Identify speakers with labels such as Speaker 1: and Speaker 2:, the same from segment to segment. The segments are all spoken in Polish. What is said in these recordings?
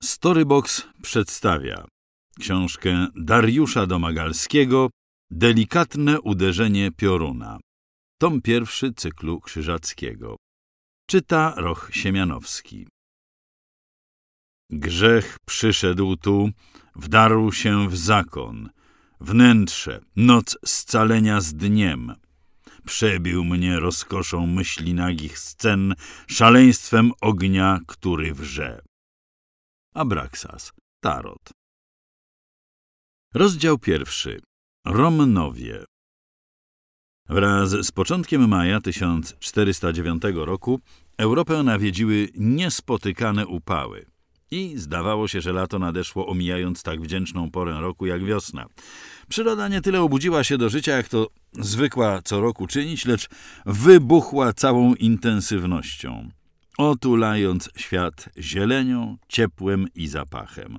Speaker 1: Storybox przedstawia książkę Dariusza Domagalskiego Delikatne uderzenie pioruna. Tom 1 cyklu Krzyżackiego. Czyta Roch Siemianowski. Grzech przyszedł tu, wdarł się w zakon, wnętrze, noc scalenia z dniem. Przebił mnie rozkoszą myśli nagich scen, szaleństwem ognia, który wrze. Abraxas, Tarot. Rozdział 1. Romnowie. Wraz z początkiem maja 1409 roku Europę nawiedziły niespotykane upały i zdawało się, że lato nadeszło, omijając tak wdzięczną porę roku jak wiosna. Przyroda nie tyle obudziła się do życia, jak to zwykła co roku czynić, lecz wybuchła całą intensywnością, otulając świat zielenią, ciepłem i zapachem.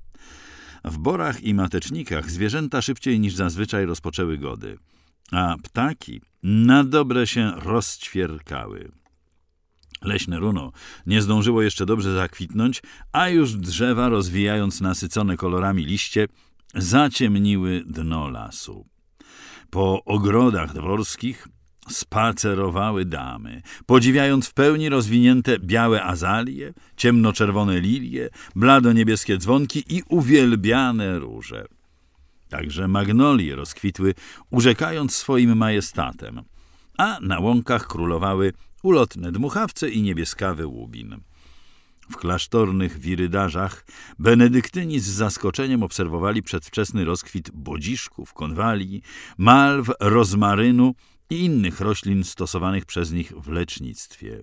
Speaker 1: W borach i matecznikach zwierzęta szybciej niż zazwyczaj rozpoczęły gody, a ptaki na dobre się rozćwierkały. Leśne runo nie zdążyło jeszcze dobrze zakwitnąć, a już drzewa, rozwijając nasycone kolorami liście, zaciemniły dno lasu. Po ogrodach dworskich spacerowały damy, podziwiając w pełni rozwinięte białe azalie, ciemnoczerwone lilie, blado-niebieskie dzwonki i uwielbiane róże. Także magnolie rozkwitły, urzekając swoim majestatem, a na łąkach królowały ulotne dmuchawce i niebieskawy łubin. W klasztornych wirydarzach benedyktyni z zaskoczeniem obserwowali przedwczesny rozkwit bodziszków, konwalii, malw, rozmarynu i innych roślin stosowanych przez nich w lecznictwie.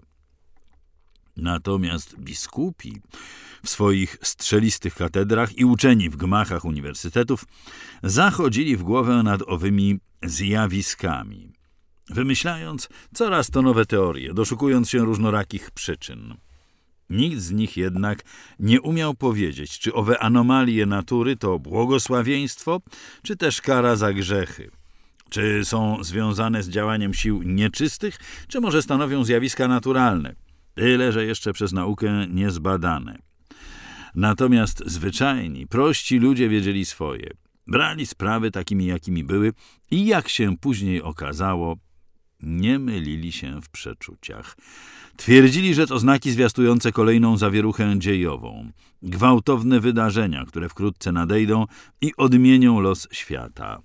Speaker 1: Natomiast biskupi w swoich strzelistych katedrach i uczeni w gmachach uniwersytetów zachodzili w głowę nad owymi zjawiskami, wymyślając coraz to nowe teorie, doszukując się różnorakich przyczyn. Nikt z nich jednak nie umiał powiedzieć, czy owe anomalie natury to błogosławieństwo, czy też kara za grzechy. Czy są związane z działaniem sił nieczystych, czy może stanowią zjawiska naturalne, tyle że jeszcze przez naukę niezbadane. Natomiast zwyczajni, prości ludzie wiedzieli swoje. Brali sprawy takimi, jakimi były i jak się później okazało, nie mylili się w przeczuciach. Twierdzili, że to znaki zwiastujące kolejną zawieruchę dziejową, gwałtowne wydarzenia, które wkrótce nadejdą i odmienią los świata.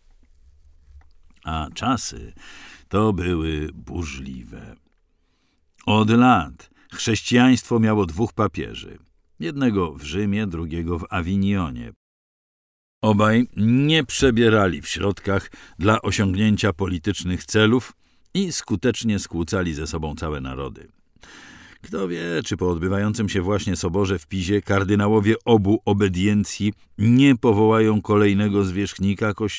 Speaker 1: A czasy to były burzliwe. Od lat chrześcijaństwo miało 2 papieży. Jednego w Rzymie, drugiego w Awinionie. Obaj nie przebierali w środkach dla osiągnięcia politycznych celów i skutecznie skłócali ze sobą całe narody. Kto wie, czy po odbywającym się właśnie soborze w Pizie kardynałowie obu obediencji nie powołają kolejnego zwierzchnika Kościoła.